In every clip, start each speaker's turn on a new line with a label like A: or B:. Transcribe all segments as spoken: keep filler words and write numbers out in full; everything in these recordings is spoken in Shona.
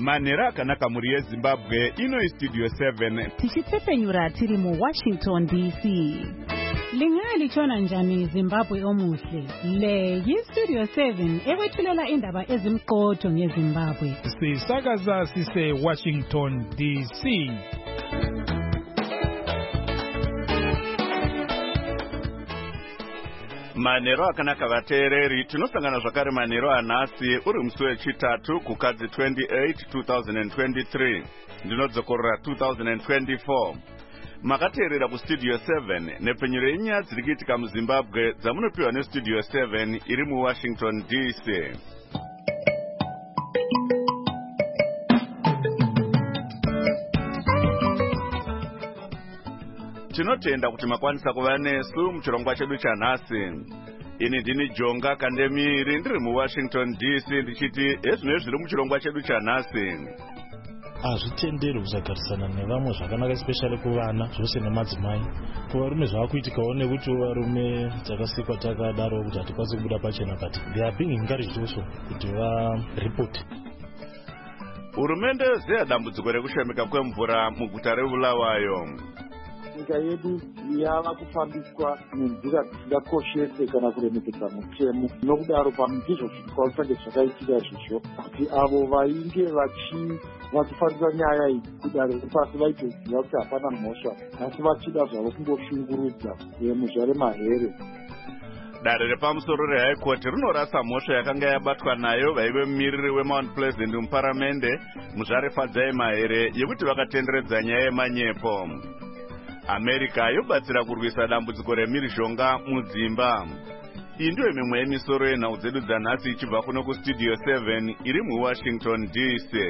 A: Manera akanaka muri yeZimbabwe ino Studio seven.
B: Tichitsepenyura tiri mu Washington D C. Lingali chona njani Zimbabwe omuhle. Le yi Studio seven ewethulela indaba ezimqotho ngeZimbabwe.
C: Sisakaza sise Washington D C.
A: Manero akanaka vateereri tinosangana zvakare manero anhasi uri musi wechitatu kukadzi twenty-eight twenty twenty-three ndinodzokorera twenty twenty-four. Makateerera kustudio seven nepfenyuro yenyaya dziri kuitika muZimbabwe dzamunopiwa nestudio seven iri muWashington D C. Tinotenda kuti makwanisa kuva nesu muchirongwa chedu chanhasi. Ini ndini Jonga Kandemiri ndiri muWashington D C ndichiti ezvino zviri muchirongwa chedu chanhasi.
D: Hazvitenderi kusagarisana nevamwe zvakanaka, especially kuvana zvose nemadzimai. Kuvarume zvavakuitikawo nekuti varume takasikwa takadaro kuti hatikwanisi kubuda pachena, but they are being encouraged also kuti varipoti.
A: Hurumende yoziya dambudziko rekushomeka kwemvura muguta reBulawayo.
E: Nyika yedu yava kufambiswa nenzira dzisingakoshese kana kuremekedza mutemo. Nokudaro pamizvo zvinokwanisa zvakaitika izvozvo kuti avo vainge vachi vachifambisa nyaya iyi kudare pasi vaitoziva kuti hapana mhosva, asi vachida zvavo kungoshungurudza muzvare mahere.
A: Dare repamusoro reHigh Court rinorasa mhosva yakanga yabatwa nayo vaive mumiriri weMount Pleasant muparamende muzvare Fadzai Mahere yekuti vakatenderedza nyaya yemanyepo. America yobatsira kurwisa dambudziko remhirizhonga mudzimba. Iyi ndiyo mimwe yemisoro yenhau dzedu dzanhasi ichibva kuno kustudio seven iri muWashington D C.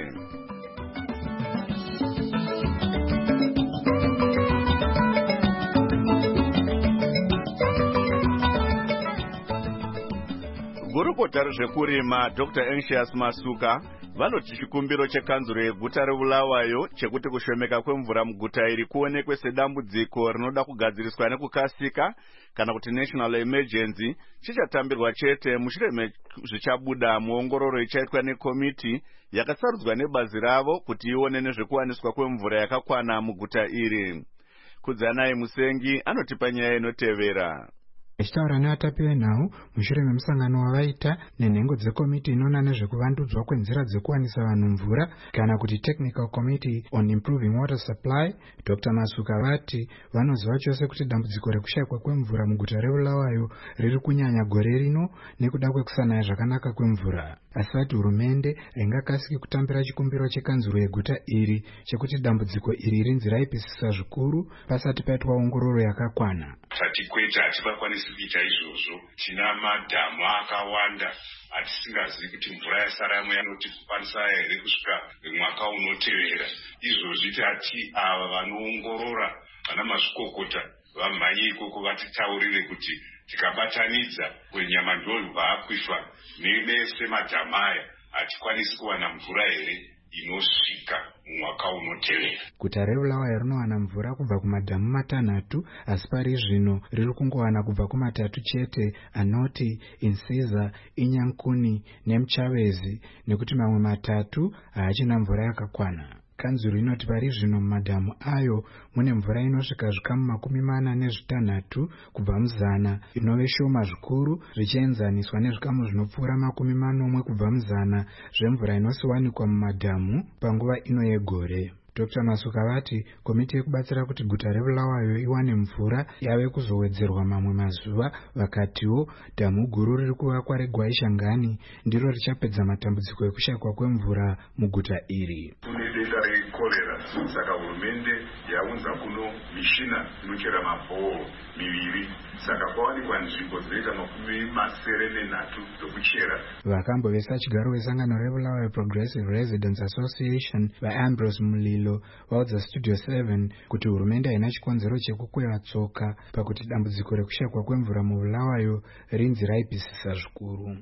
A: Gurukota rezvekurima Doctor Anxious Masuka vanoti chikumbiro chekanzuro yeguta reBulawayo chekuti kushomeka kwemvura muguta iri kuonekwe sedambudziko rinoda kugadziriswa nekukasika kana kuti national emergency chichatambirwa chete mushure mezvichabuda muongororo ichaitwa nekomiti yakasarudzwa nebazi ravo kuti ione nezvekuwaniswa kwemvura yakakwana muguta iri. Kudzanai Musengi anotipa nyaya inotevera.
F: Achitaura neatapi venhau mushure memusangano wavaita nenhengo dzekomiti inoona nezvekuvandudzwa kwenzira dzekuwanisa vanhu mvura kana kuti Technical Committee on Improving Water Supply, Doctor Masuka vati vanoziva chose kuti dambudziko rekushayikwa kwemvura muguta reBulawayo riri kunyanya gore rino nekuda kwekusanaya zvakanaka kwemvura. Asi vati hurumende haingakasiki kutambira chikumbiro chekanzuro yeguta iri chekuti dambudziko iri rinzi raipisisa zvikuru pasati paitwa ongororo yakakwana.
G: Tatikweta hativakwanisi kuita izvozvo. Tina madhamu akawanda atisingazivi kuti mvura yasaramo yanotikwanisa here kusvika mwaka unotevera. Izvozvi tati ava vanoongorora vana mazvikokota vamhanye ikoko vatitaurire kuti tikabatanidza kwenyama ndobva akwishwa nevese madhamu aya hatikwanisi kuwana mvura here inosvika mwaka unotevera.
F: Guta reBulawayo rinowana mvura kubva kumadhamu matanhatu, asi pari zvino riri kungowana kubva kumatatu chete, anoti Insiza, Inyankuni neMuchavezi, nekuti mamwe matatu haachina mvura yakakwana. Kanzuro inoti pari zvino mumadhamu ayo mune mvura inosvika zvikamu makumi mana nezvitanhatu kubva muzana, inove shoma zvikuru zvichienzaniswa nezvikamu zvinopfuura makumi manomwe kubva muzana zvemvura inosiwanikwa mumadhamu panguva ino yegore. Doctor Masuka vati komiti yekubatsira kuti guta reBulawayo iwane mvura yave kuzowedzerwa mamwe mazuva, vakatiwo dhamu guru riri kuvakwa reGwaishangani ndiro richapedza matambudziko ekushayikwa kwemvura muguta iri.
G: Kune denda rekorera, saka hurumende yaunza kuno mishina inochera mabhoo miviri, saka kwawanikwa nzvimbo dzinoita makumi masere nenhatu dzokuchera.
F: Vakambovesa chigaro wesangano reBulawayo Progressive Residents Association vaAmbrose Mulilo vaudza Studio seven kuti hurumende haina chikonzero chekukweva tsoka pakuti dambudziko rekushayikwa kwemvura muBulawayo rinzi raipisisa zvikuru.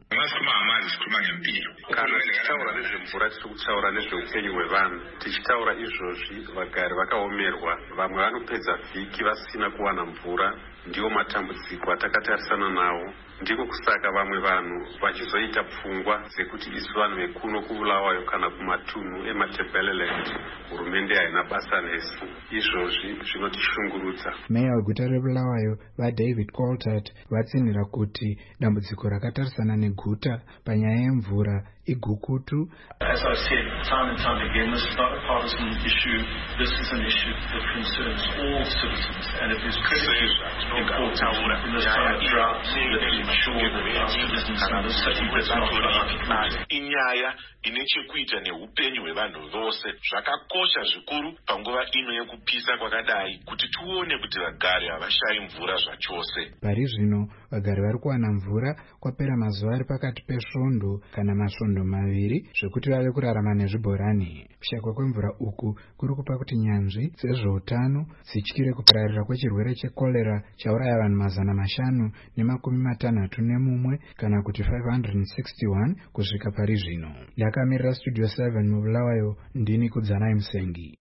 H: Kana tichitaura nezvemvura tiri kutaura nezveupenyu hwevanhu. Tichitaura izvozvi vagari vakaomerwa, vamwe vanopedza vhiki vasina kuwana mvura ndiwo matambudziko atakatarisana nawo. Ndiko kusaka vamwe vanhu vachizoita pfungwa dzekuti isu vanhu vekuno kuBulawayo kana kumatunhu eMatabeleland hurumende haina basa nesu. Izvozvi zvinotishungurudza.
F: Meya weguta reBulawayo vaDavid Coltart vatsinhira kuti dambudziko rakatarisana neguta panyaya yemvura igukutu.
I: As I said time and time again, this is not a partisan issue. This is an issue that concerns all citizens, and it is critically important in this time of drought that we ensure that our citizens in this city does not run.
J: Inyaya ine chekuita neupenyu hwevanhu vose zvakakosha zvikuru panguva ino yekupisa kwakadai kuti tuone kuti vagari havashayi mvura zvachose.
F: Pari zvino vagari vari kuwana mvura kwapera mazuva ari pakati pesvondo kana masvondo maviri zvekuti vave kurarama nezvibhorani. Kushakwa kwemvura uku kuri kupa kuti nyanzvi dzezveutano dzityire kupararira kwechirwere chekorera chauraya vanhu mazana mashanu nemakumi matanhatu nemumwe kana kuti five hundred sixty-one kusvika pari zvino. Ndakamirira Studio seven muBulawayo, ndini Kudzanai Musengi.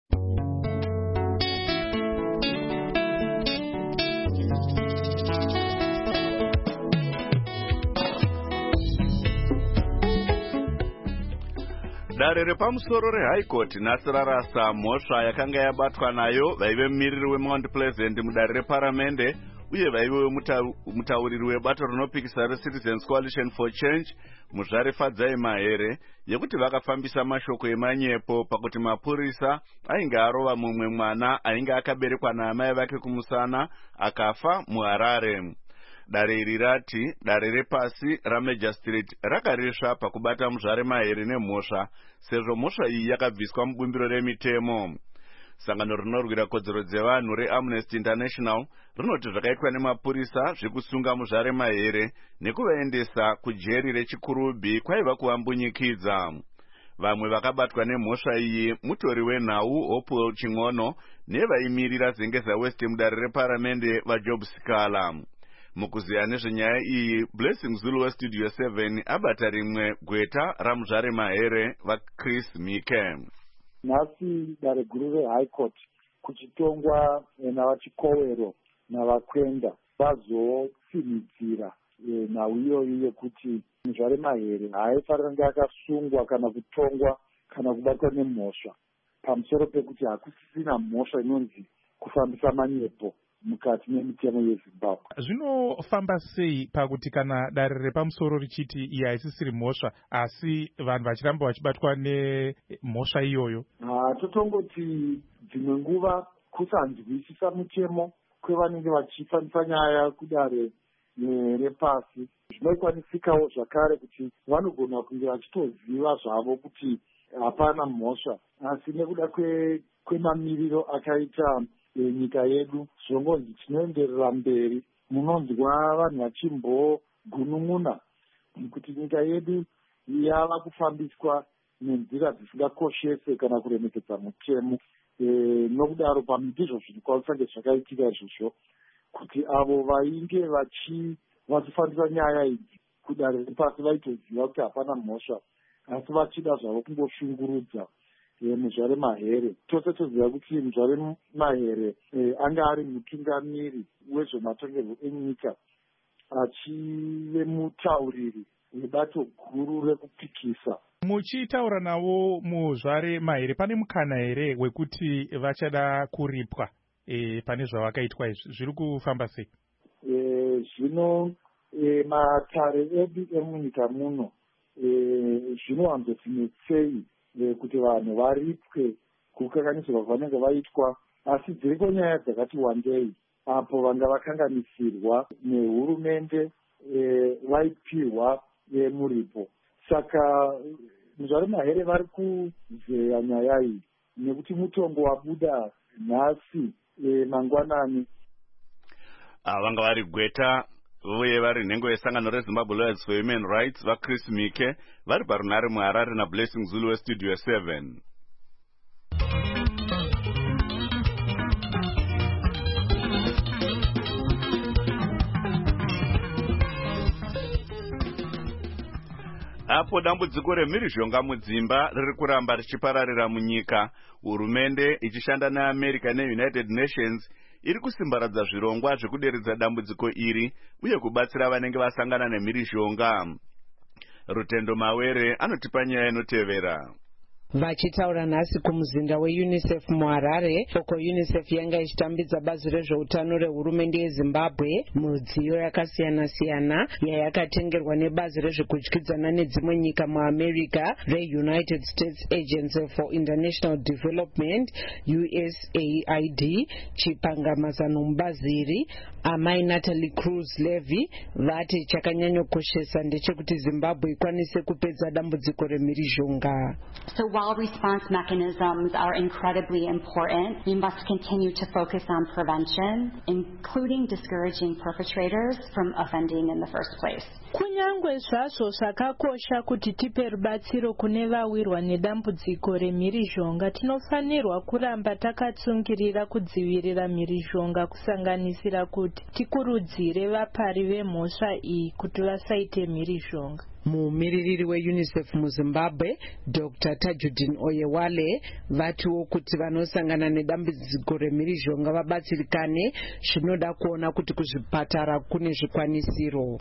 A: Dare repamusoro reHigh Court nhasi rarasa mhosva yakanga yabatwa nayo vaive mumiriri weMount Pleasant mudare reparamende uye vaive mutauriri webato rinopikisa reCitizens Coalition for Change Muzvare Fadzai Mahere yekuti vakafambisa mashoko emanyepo pakuti mapurisa ainge arova mumwe mwana ainge akaberekwa naamai vake kumusana akafa muHarare. Dare iri rati dare repasi raMagistrate rakarisva pakubata Muzvare Mahere nemhosva sezvo mhosva iyi yakabviswa mubumbiro remitemo. Sangano rinorwira kodzero dzevanhu reAmnesty International rinoti zvakaitwa nemapurisa zvekusunga Muzvare Mahere nekuvaendesa kujeri rechikurubhi kwaiva kuvambunyikidza. Vamwe vakabatwa nemhosva iyi mutori wenhau Hopewell Ching'ono nevaimirira Zengeza West mudare reparamende vaJob Sikala. Mukuziya nezvenyaya iyi, Blessing Zulu weStudio seven abata rimwe gweta raMuzvare Mahere vaChris Mike.
E: Nhasi dare guru reHigh Court kuchitongwa navachikowero navakwenda vazosimidzira nhau iyoyi yekuti Muzvare Mahere haifanira kunge akasungwa kana kutongwa kana kubatwa nemhosva pamusoro pekuti hakusisina mhosva inonzi kufambisa manyepo mukati memitemo yeZimbabwe.
C: Zvinofamba sei pakuti kana dare repamusoro richiti iyi haisisiri mhosva asi vanhu vachiramba vachibatwa nemhosva iyoyo?
E: Ah, totongoti dzimwe nguva kusanzwisisa mutemo kwevanenge vachifambisa nyaya kudare repasi zvinokwanisikawo zvakare kuti vanogona kunge vachitoziva zvavo kuti hapana mhosva, asi nekuda kwemamiriro akaita nyika yedu zvongonzi tinoenderera mberi munonzwa vanhu vachimbogunun'una kuti nyika yedu yava kufambiswa nenzira dzisingakoshese kana kuremekedza mutemo. E, nokudaro pamindizvo zvinokwanisa zvakaitika izvozvo kuti avo vainge vachifambisa nyaya idzi kudare repasi vaitoziva kuti hapana mhosva asi vachida zvavo kungoshungurudza Muzvare Mahere. Tose toziva kuti Muzvare Mahere anga ari mutungamiri wezvematongerwo enyika achive mutauriri webato guru rekupikisa.
C: Muchitaura navo Muzvare Mahere pane mukana here wekuti vachada kuripwa e, pane zvavakaitwa izvi zviri kufamba sei?
E: E, zvino e, matare edu emunyika muno e, zvinowanzotinetsei kuti vanhu varipwe kukanganisirwa vanenge vaitwa, asi dziriko nyaya dzakati wandei apo vanga vakanganisirwa nehurumende e, vaipirwa e, muripo. Saka Muzvare Mahere vari kuzeya nyaya iyi nekuti mutongo wabuda nhasi e, mangwanani.
A: Vanga vari gweta uye vari nhengo yesangano reZimbabwe Lawyers for Human Rights vaChris Mike vari parunare muHarare naBlessing Zulu weStudio seven. Apo dambudziko remhirizhonga mudzimba riri kuramba richipararira munyika, hurumende ichishanda neAmerica neUnited Nations iri kusimbaradza zvirongwa zvekuderedza dambudziko iri uye kubatsira vanenge vasangana nemhirizhonga. Rutendo Mawere anotipa nyaya inotevera.
K: Vachitaura nhasi kumuzinda weUNICEF muHarare, uko UNICEF yanga ichitambidza bazi rezveutano rehurumende yeZimbabwe mudziyo yakasiyana-siyana yayakatengerwa nebazi rezvekudyidzana nedzimwe nyika muAmerica reUnited States Agency for International Development U S A I D. Chipangamazano mubazi iri amai Natalie Cruz Levy vati chakanyanyokoshesa ndechekuti Zimbabwe ikwanise kupedza dambudziko remhirizhonga.
L: So while response mechanisms are incredibly important, we must continue to focus on prevention, including discouraging perpetrators from offending in the first place.
M: Kunyangwe zvazvo zvakakosha kuti tipe rubatsiro kune vawirwa nedambudziko remhirizhonga, tinofanirwa kuramba takatsungirira kudzivirira mhirizhonga, kusanganisira kuti tikurudzire vapari vemhosva iyi kuti vasaite mhirizhonga.
K: Mumiririri weUNICEF muZimbabwe Doctor Tajudeen Oyewale vatiwo kuti vanosangana nedambudziko remhirizhonga vabatsirikane, zvinoda kuona kuti kuzvipatara kune zvikwanisiro.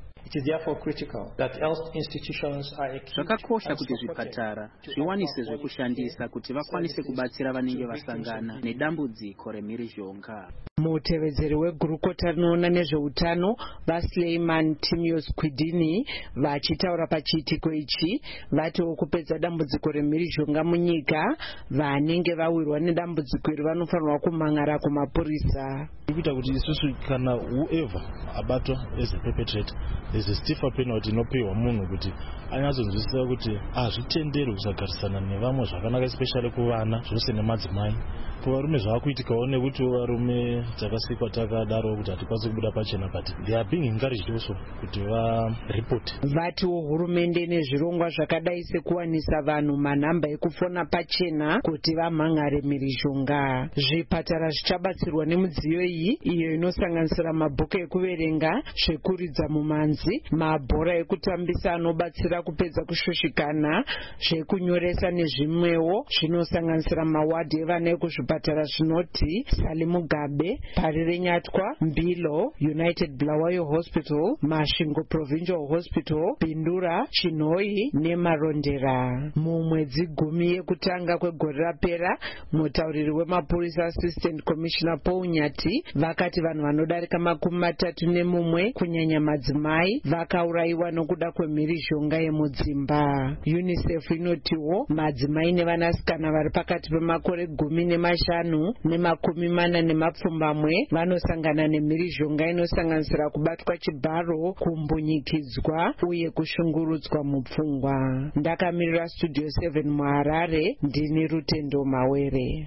N: Zvakakosha kuti zvipatara zviwanise zvekushandisa kuti vakwanise kubatsira vanenge vasangana nedambudziko remhirizhonga.
K: Mutevedzeri wegurukota rinoona nezveutano vaSleiman Timios Kwidini vachitaura pachiitiko ichi vatiwo kupedza dambudziko remhirizhonga munyika, vanenge vawirwa nedambudziko iri vanofanirwa kumhangara kumapurisa.
D: Kuita kuti isusu kana whoever abatwa as a perpetrator there's a stiffer penalty inopiwa munhu kuti anyatsonzwisisa kuti hazvitenderi kusagarisana nevamwe zvakanaka, especially kuvana zvose nemadzimai. Kuvarume zvaakuitikawo nekuti varume takasikwa takadaro kuti hatikwanisi kubuda pachena, but they are being encouraged also kuti varipoti.
K: Vatiwo hurumende nezvirongwa zvakadai sekuwanisa vanhu manhamba ekufona pachena kuti vamhangare mhirizhonga. Zvipatara zvichabatsirwa nemudziyo iyi iyo inosanganisira mabhuku ekuverenga, zvekuridza mumanzi, mabhora ekutambisa anobatsira kupedza kushushikana, zvekunyoresa nezvimwewo zvinosanganisira mawadhi evana ekuzvipatara zvinoti Sally Mugabe, Parire Nyatwa, Mbilo, United Bulawayo Hospital, Masvingo Provincial Hospital, Bindura, Chinhoyi neMarondera. Mumwedzi gumi yekutanga kwegore rapera, mutauriri wemapurisa Assistant Commissioner Paul Nyati vakati vanhu vanodarika makumi matatu nemumwe kunyanya madzimai vakaurayiwa nokuda kwemhirizhonga yemudzimba. UNICEF inotiwo madzimai nevanasikana vari pakati pemakore gumi nemashanu nemakumi mana nemapfumbamwe vanosangana nemhirizhonga inosanganisira kubatwa chibharo, kumbunyikidzwa uye kushungurudzwa mupfungwa. Ndakamirira Studio seven muHarare, ndini Rutendo Mawere.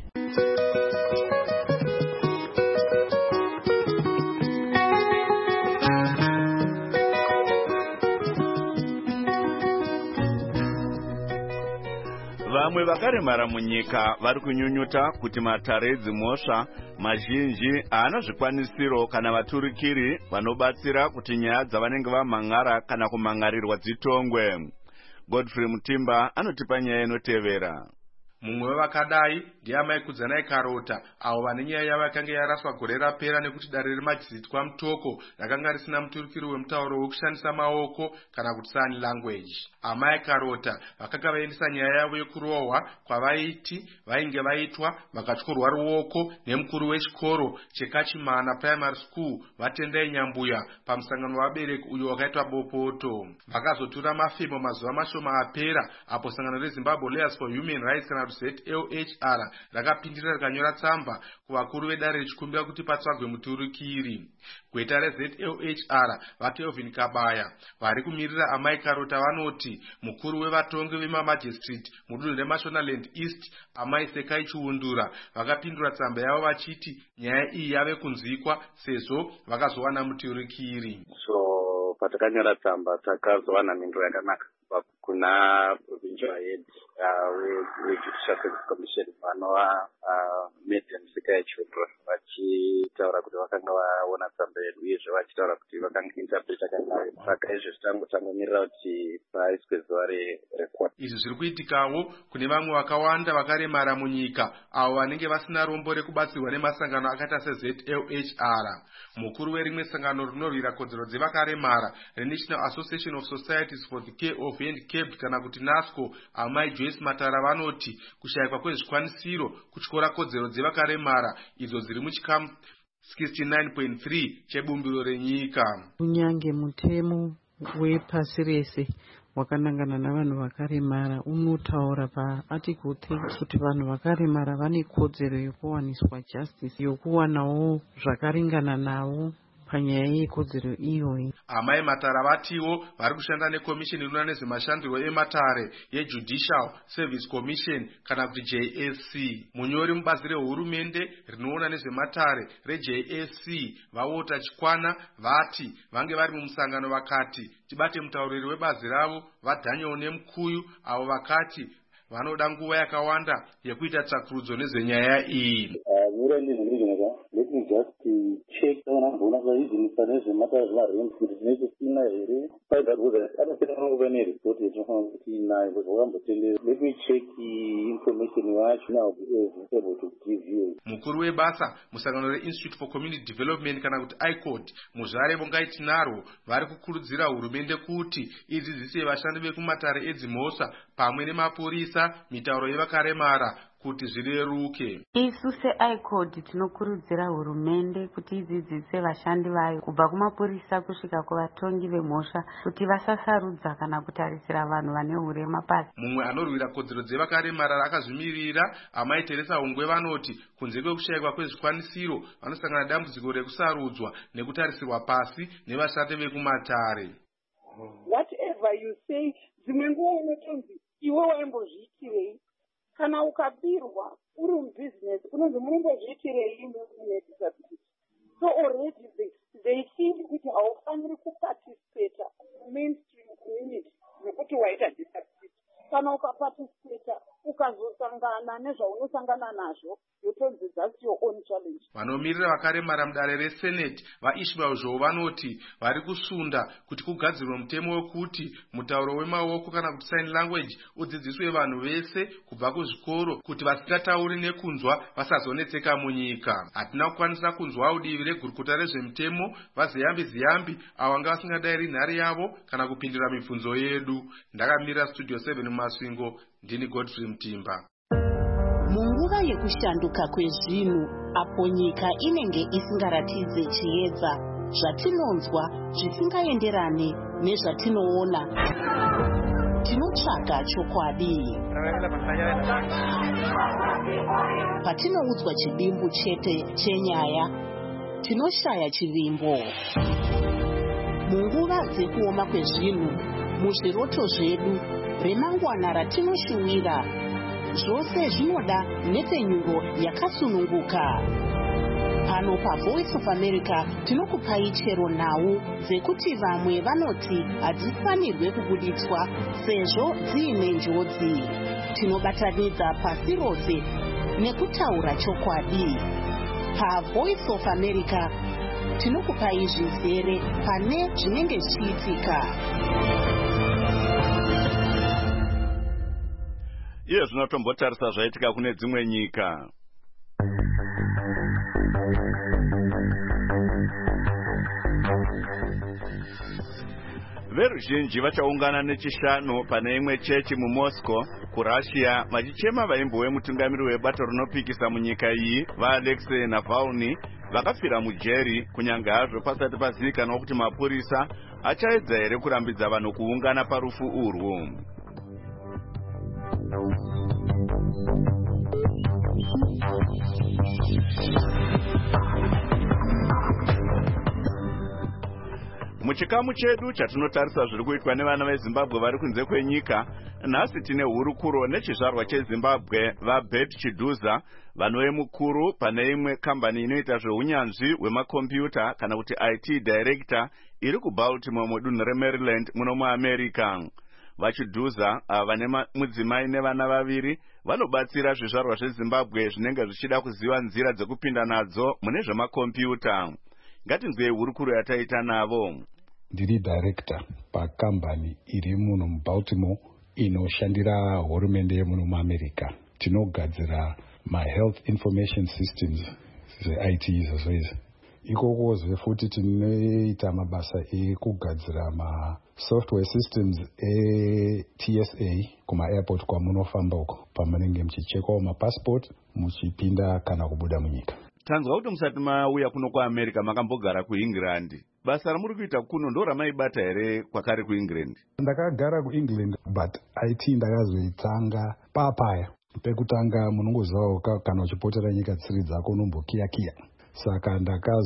A: Vamwe vakaremara munyika vari kunyunyuta kuti matare edzimhosva mazhinji haana zvikwanisiro kana vaturikiri vanobatsira kuti nyaya dzavanenge vamhangara kana kumhangarirwa dzitongwe. Godfrey Mutimba anotipa nyaya inotevera.
O: Mumwe wevakadai ndiamai Kudzanai Karota, avo vane nyaya yavo yakanga yaraswa gore rapera nekuti dare remajisitwa mutoko rakanga risina muturukiri wemutauro wekushandisa maoko kana kuti sign language. Amai Karota vakanga vaendesa nyaya yavo yekurohwa kwavaiti vainge vaitwa vakatyorwa ruoko nemukuru wechikoro cheKachimana Primary School Vatendai Nyambuya pamusangano wabereki uyo wakaitwa bopoto. Vakazotura mafemo mazuva mashoma apera apo sangano reZimbabwe Lawyers for Human Rights kana Z L H R rakapindira rikanyora tsamba kuvakuru vedare richikumbira kuti patsvagwe muturukiri. Gweta reZ L H R vaTelvin Kabaya vari kumirira amai Karota vanoti mukuru wevatongi vemamajistrate mudunhu reMashonaland East amai Sekai Chiundura vakapindura tsamba yavo vachiti nyaya iyi yave kunzwikwa sezvo vakazowana muturukiri.
P: So patakanyora tsamba takazowana mhinduro yakanaka kuna provincial head wejudicial service commission vanova media misika yechildren vachitaura kuti vakanga vaona tsamba yedu uyezve vachitaura kuti vakanga interpreta kanayo saka izvo zvitangotangomirira kuti paiswe zuva recourt.
O: Izvi zviri kuitikawo kune vamwe vakawanda vakaremara munyika avo vanenge vasina rombo rekubatsirwa nemasangano akaita seZ L H R. Mukuru werimwe sangano rinorwira kodzero dzevakaremara reNational Association of Societies for the Care of the Handicapped kana kuti NASCO, Amai Joyce Matara vanoti kushayikwa kwezvikwanisiro kutyora kodzero dzevakaremara idzo dziri muchikamu sixty-nine point three chebumbiro renyika.
Q: Kunyange mutemo wepasi rese wakanangana navanhu vakaremara unotaura paarticle thirty kuti vanhu vakaremara vane kodzero yokuwaniswa justice, yokuwanawo zvakaringana navo panyaya yekodzero iyoyi.
O: Amai Matara vatiwo vari kushanda nekomishini inoona nezvemashandiro ematare yeJudicial Service Commission kana kuti J S C. Munyori mubazi rehurumende rinoona nezvematare reJ S C vaota Chikwana vati vange vari mumusangano vakati tibate mutauriri webazi ravo vaDaniel Nemukuyu avo vakati vanoda nguva yakawanda yekuita tsvakurudzo nezvenyaya iyi.
P: Let me just check down on one of the reasons for this matter of the rent for the next thing I read. By that was I don't know when it report is from nine was one but let me check the information right now is able to give you.
O: Mukuru webasa musangano reInstitute for Community Development kana kuti I C O D muzvare bongaiti naro vari kukurudzira hurumende kuti idzidzise vashandi vekumatare edzimhosva pamwe nemapurisa mitauro yevakaremara kuti zvireruke.
R: Isu se-I C O D tinokurudzira hurumende kuti idzidzise vashandi vayo kubva kumapurisa kusvika kuvatongi vemhosva kuti vasasarudza kana kutarisira vanhu vane urema pasi.
O: Mumwe anorwira kodzero dzevakaremara akazvimirira Amai Teresa Ongwe vanoti kunze kwekushayikwa kwezvikwanisiro vanosangana dambudziko rekusarudzwa nekutarisirwa pasi nevashandi vekumatare.
S: Whatever you say, dzimwe nguva unotonzi iwe waimbozviitirei kana ukabirwa uri mubusiness unonzi munombozviitirei mune disability. So already they, they think kuti haufaniri kuparticipata mainstream community nekuti waita disability. Kana ukaparticipata ukazosangana nezvaunosangana nazvo yotonzi that's your own challenge.
O: Vanomirira vakaremara mudare reSenate vaIshmael Zhou vanoti vari kusunda kuti kugadzirwe mutemo wekuti mutauro wemaoko kana kuti sign language udzidziswe vanhu vese kubva kuzvikoro kuti vasingatauri nekunzwa vasazonetseka munyika. Hatina kukwanisa kunzwa udivi regurukota rezvemutemo vaZiyambi Ziyambi avo vanga vasingadairi nhare yavo kana kupindura mibvunzo yedu. Ndakamirira Studio seven mumasvingo, ndini Godfrey Mutimba.
T: Munguva yekushanduka kwezvinhu apo nyika inenge isingaratidze chiedza, zvatinonzwa zvisingaenderane nezvatinoona, tinotsvaga chokwadi. Patinoudzwa chivimbo chete chenyaya, tinoshaya chivimbo. Munguva dzekuoma kwezvinhu, muzviroto zvedu, remangwana ratinoshuwira, zvose zvinoda nepenyuro yakasununguka. Pano paVoice of America tinokupai chero nhau dzekuti vamwe vanoti hadzifanirwe kubuditswa sezvo dziine njodzi. Tinobatanidza pasi rose nekutaura chokwadi. PaVoice of America tinokupai zvizere pane zvinenge zvichiitika.
A: Iye zvinotombotarisa zvaitika kune dzimwe nyika. Veruzhinji vachaungana nechishanu pane imwe chechi muMoscow kuRussia vachichema vaimbo wemutungamiri webato rinopikisa munyika iyi vaAlexei Navalny vakafira mujeri kunyange hazvo pasati pazivikanwa kuti mapurisa achaedza here kurambidza vanhu kuungana parufu urwu. Muchikamu chedu chatinotarisa zviri kuitwa nevana veZimbabwe vari kunze kwenyika, nhasi tine hurukuro nechizvarwa cheZimbabwe vaBert Chiduza vanove mukuru pane imwe kambani inoita zveunyanzvi hwemakombiyuta kana kuti I T director iri kuBaltimore mudunhu reMaryland muno muAmerica. vachidhuza vane mudzimai nevana vaviri vanobatsira zvizvarwa zvezimbabwe zvinenge zvichida kuziva nzira dzekupinda nadzo mune zvemakombiyuta. Ngatinzwei hurukuro yataita navo.
U: Ndiri director pakambani iri muno muBaltimore inoshandira hurumende yemuno muAmerica. Tinogadzira mahealth information systems ze-I T izvozvo izvi. Ikoko zve futi tinoita mabasa ekugadzira ma-software systems e-T S A kuma-airport kwamunofamba uko pamunenge muchichekwawo mapassport muchipinda kana kubuda munyika.
A: Tanzwa kuti musati mauya kuno kuAmerica makambogara kuEngland. Basa ramuri kuita kuno ndo ramaibata here kwakare kuEngland?
U: Ndakagara kuEngland but I T ndakazoitanga papaya. Pekutanga munongozivawo kana uchipotera nyika dziri dzako unombokiya-kiya. Saka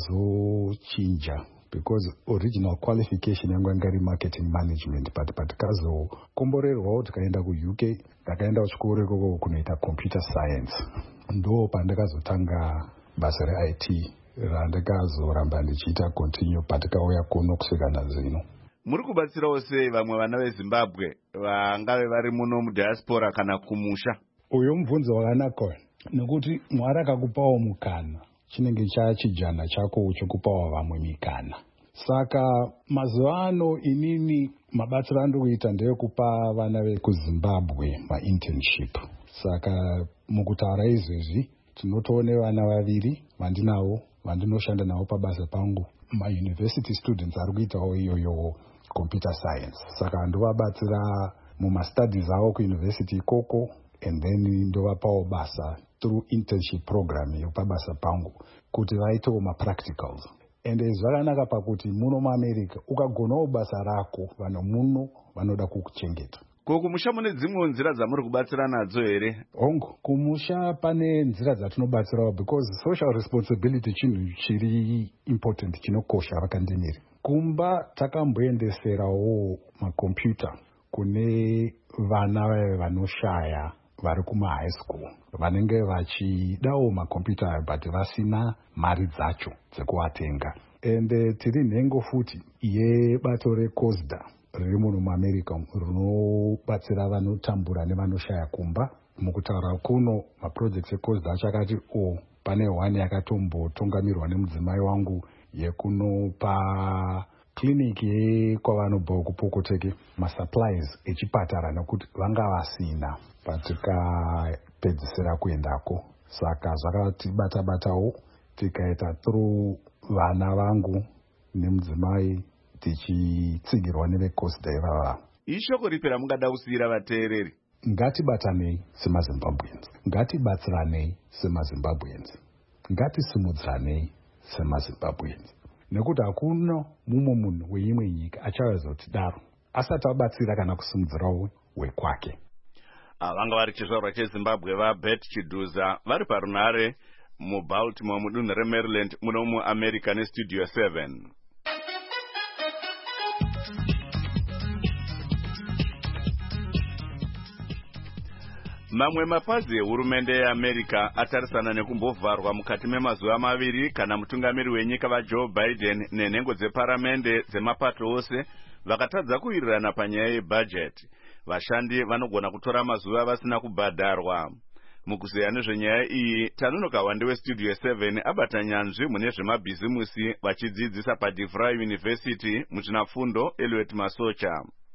U: ndakazochinja because original qualification yangu yanga iri marketing management but patikazokomborerwawo tikaenda kuU K ndakaenda kuchikoro ikoko kunoita computer science. Ndo pandakazotanga basa re-I T randakazoramba ndichiita continue patikauya kuno kusvika nazvino.
A: Muri kubatsirawo sei vamwe vana veZimbabwe vangave vari muno mudiaspora kana kumusha?
U: Uyo mubvunzo wakanaka nekuti Mwari akakupawo mukana chinenge chachijana chako chokupawo vamwe mikana. Saka mazuva ano inini mabatsiro andikuita ndeyekupa vana vekuZimbabwe ma-internship. Saka mukutaura izvezvi tinotoone vana vaviri vandinawo vandinoshanda navo pabasa pangu ma-university students ari kuitawo iyoyo computer science. Saka ndovabatsira mumastudies avo kuuniversity ikoko and then ndovapawo basa through internship program yepabasa pangu kuti vaitewo ma-practicals. Ende zvakanaka pakuti muno muAmerica ukagonawo basa rako vanhu muno vanoda kukuchengeta.
A: Ko kumusha mune dzimwe nzira dzamuri kubatsira nadzo here?
U: Hongo, kumusha pane nzira dzatinobatsirawo because social responsibility chinhu chiri important chinokosha vakandimiri. Kumba takamboendeserawo makombiyuta kune vana vanoshaya vari kuma-high school vanenge vachidawo makombiyuta but vasina mari dzacho dzekuatenga. Ende tiri nhengo futi yebato reCOSDA riri muno muAmerica rinobatsira vanotambura nevanoshaya kumba. Mukutaura kuno maprojects eCOSDA achakati o pane one yakatombotungamirwa nemudzimai wangu yekunopa clinic yekwavanobva kupokoteke masupplies echipatara nekuti vanga vasina patikapedzisira kuendako. Saka zvakatibata-batawo tikaita through vana vangu nemudzimai tichitsigirwa neveCOSDA ivava.
A: Ishoko ripi ramungada kusiyira vateereri?
U: Ngatibatanei semaZimbabweans, ngatibatsiranei semaZimbabweans, ngatisimudziranei semaZimbabweans. Nekuti hakuna mumwe munhu weimwe nyika achazotidaro asati abatsira kana kusimudzirawo wekwake.
A: Vanga vari chizvarwa cheZimbabwe vaBet Chidhuza vari parunhare muBaltimore mudunhu reMaryland muno muAmerica neStudio seven. Mamwe mapazi ehurumende yeAmerica atarisana nekumbovharwa mukati memazuva maviri kana mutungamiri wenyika vaJoe Biden nenhengo dzeparamende dzemapato ose vakatadza kuwirirana panyaya yebhajeti. Vashandi vanogona kutora mazuva vasina kubhadharwa. Mukuzeya nezvenyaya iyi, Tanunoka Wande weStudio seven abata nyanzvi mune zvemabhizimusi vachidzidzisa paDeVry University muchinafundo Eliot Masocha.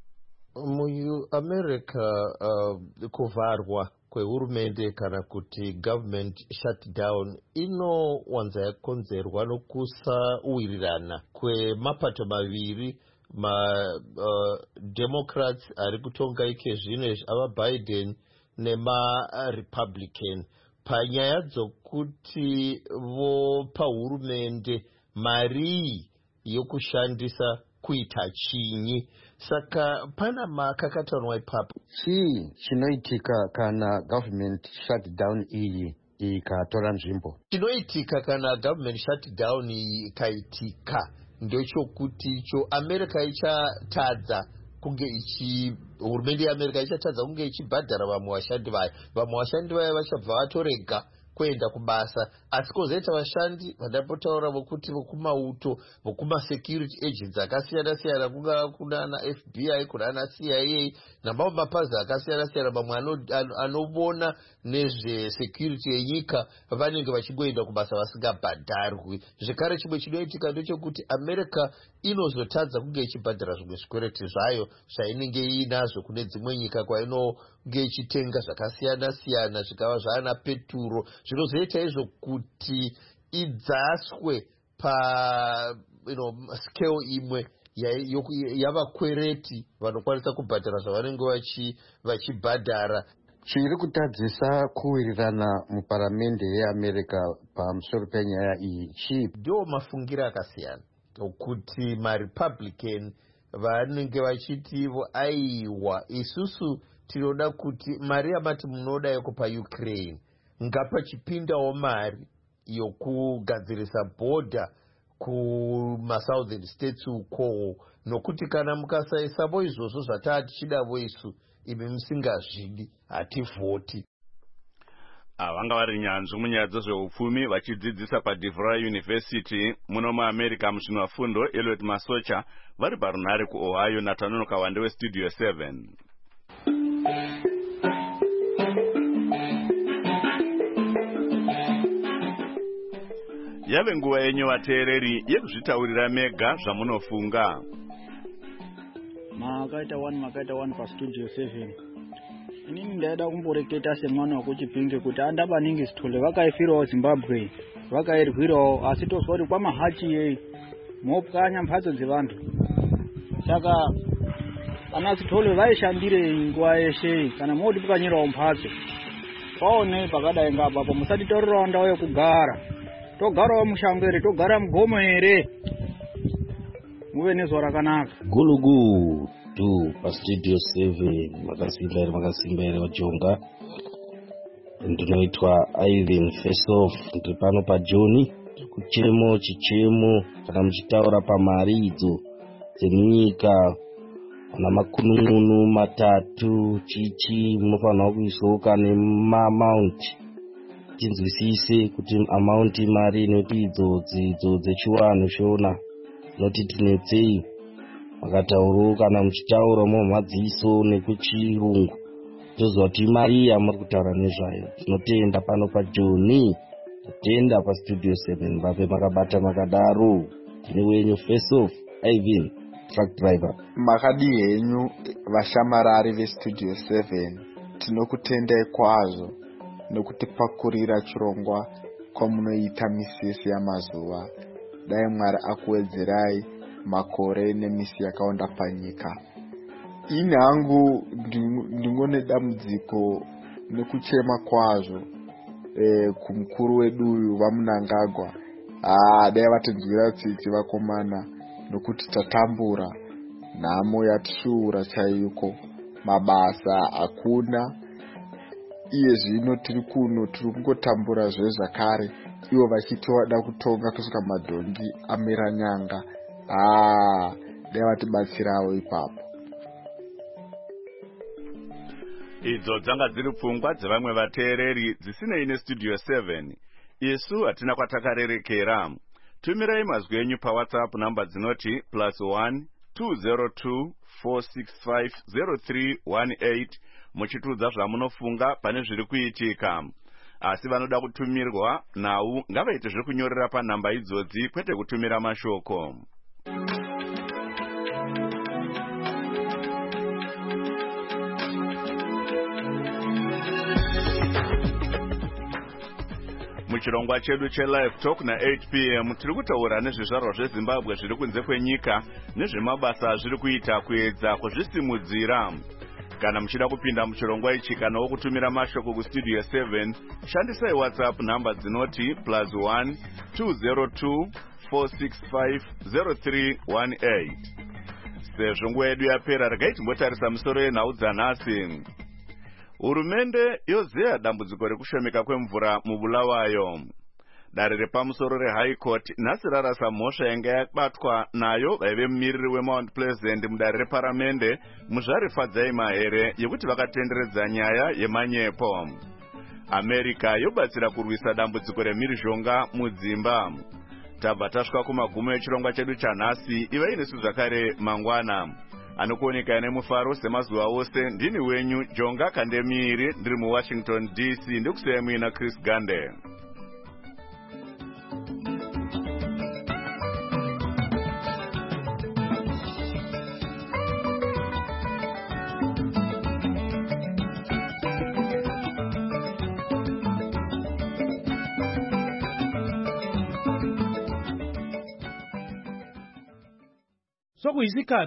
V: MuAmerica uh, kuvharwa kwehurumende kana kuti government shutdown inowanza yakonzerwa nokusauwirirana kwemapato maviri ma uh, Democrats ari kutonga ike zvino ava Biden nema Republican panyaya dzokuti vopa hurumende mari yokushandisa kuita chinyi. Saka pana makakatanwa ipapo.
W: Chii chinoitika kana government shutdown iyi ikatora nzvimbo?
V: Chinoitika kana government shutdown iyi ikaitika ndechokuti icho America ichatadza kunge ichi hurumende yeAmerica ichatadza kunge ichibhadhara vamwe vashandi vayo. Vamwe vashandi vayo vachabva vatorega kuenda kubasa, asi kwozoita vashandi vandapotaura vokuti vokumauto vokumasecurity agents akasiyana siyana, kungava kunana F B I kunana C I A namamwe mapazi akasiyana siyana, mamwe anobona nezvesecurity yenyika vanenge vachingoenda kubasa vasingabhadharwi. Zvekare chimwe chinoitika ndechekuti America inozotadza kunge ichibhadhara zvimwe zvikwereti zvayo zvainenge iinazvo kune dzimwe nyika kwainonge ichitenga zvakasiyana siyana, zvikava zvaana peturo, zvinozoita izvo kuti idzaswe pa you know, scale imwe yavakwereti vanokwanisa kubhadhara zvavanenge vachibhadhara.
W: Zviri kutadzisa kuwirirana muparamende yeAmerica pamusoro penyaya iyi chii?
V: Ndo mafungiro akasiyana kuti maRepublican vanenge vachitivo aiwa isusu tinoda kuti mari yamati munoda yeko paUkraine ngapachipindawo mari yokugadzirisa border kumasouthern states uko, nokuti kana mukasaisavo izvozvo zvataa tichidavo isu imi musingazvidi hativhoti.
A: Vanga vari nyanzvi munyaya dzezveupfumi vachidzidzisa paDeVry University muno muAmerica muzvinafundo Elliot Masocha vari parunhare kuOhio naTanono Kawande weStudio seven. Yave nguva yenyu vateereri yekuzvitaurira mega zvamunofunga.
B: Makaita one makaita one paStudio seven. Inini ndaida kumboreketa semwana wekuchipinge kuti andabaningi Sithole vakaifirawo Zimbabwe vakairwirawo, asi tozwa kuti kwamahachi yei mopwanya mhatso dzevantu. Saka ana Sithole vaishandirei nguva yeshe kana moti pukanyirawo mhatso paone pakadai ngapapo, musatitorerawo ndau yekugara, togarawo mushango ere, togara mugomo ere, muve nezuva rakanaka.
G: Gulugu tu paStudio seven makasimba ere makasimba ere vajonga. Ndinoitwa Ivan Faceoff, ndiri pano paJoni kuchemo chichemo kana muchitaura pamari idzo dzemunyika ana makununu matatu chichi munofanira kuisoka nemamount tinzwisise kuti amount mari inoti idzodzi idzo dzechiwanhu shona noti tinetsei makatauro kana muchitaura mumadziso nekuchirungu tozwa kuti mari yamuri kutaura nezvayo. Tinotenda pano paJoni, totenda paStudio seven vape makabata makadaro. Tine wenyu Faceoff Ivan truck driver.
H: Makadi henyu vashamarari veStudio seven, tinokutendai kwazvo nokutipakurira chirongwa kwamunoita misisi yamazuva. Dai Mwari akuwedzerai makore nemisi yakaonda panyika. Ini hangu ndingone dambudziko nekuchema kwazvo e, kumukuru wedu uyu vaMnangagwa. Ah, dai vatinzwira tsitsi vakomana nokuti tatambura, nhamo yatishuura chaiko, mabasa hakuna. Iye zvino tiri kuno tiri kungotambura zvezvakare, ivo vachiti vada kutonga kusvika madhongi amira nyanga. Ah, dai vatibatsirawo ipapo.
A: Idzo dzanga dziri pfungwa dzevamwe vateereri dzisinei neStudio seven. Isu hatina kwatakarerekera. Tumirai mazwi enyu paWhatsApp namba dzinoti plus one two zero two four six five zero three one eight muchitudza zvamunofunga pane zviri kuitika. Asi vanoda kutumirwa nau ngavaite zvekunyorera panhamba idzodzi kwete kutumira mashoko. Muchirongwa chedu chelive talk na eight p m tiri kutaura nezvizvarwa zveZimbabwe zviri kunze kwenyika nezvemabasa zviri kuita kuedza kuzvisimudzira. Kana muchida kupinda muchirongwa ichi kana wokutumira mashoko kuStudio seven, shandisai WhatsApp namba dzinoti plus one two zero two four six five zero three one eight. Sezvo nguva yedu yapera, regai timbotarisa musoro yenhau dzanhasi. Hurumende yozeya dambudziko rekushomeka kwemvura mubulawayo. Dare repamusoro reHigh Court nhasi rarasa mhosva yanga yabatwa nayo vaive mumiriri weMount Pleasant mudare reparamende muzvare Fadzayi Mahere yekuti vakatenderedza nyaya yemanyepo. america yobatsira kurwisa dambudziko remhirizhonga mudzimba. Tabva tasvika kumagumo echirongwa chedu chanhasi. Ivai nesu zvakare mangwana anokuoneka nemufaro semazuva ose. Ndini wenyu Jonga Kandemiri, ndiri muWashington D C. Ndikusiyai muina Chris Gande.
F: Sokuyisikhathi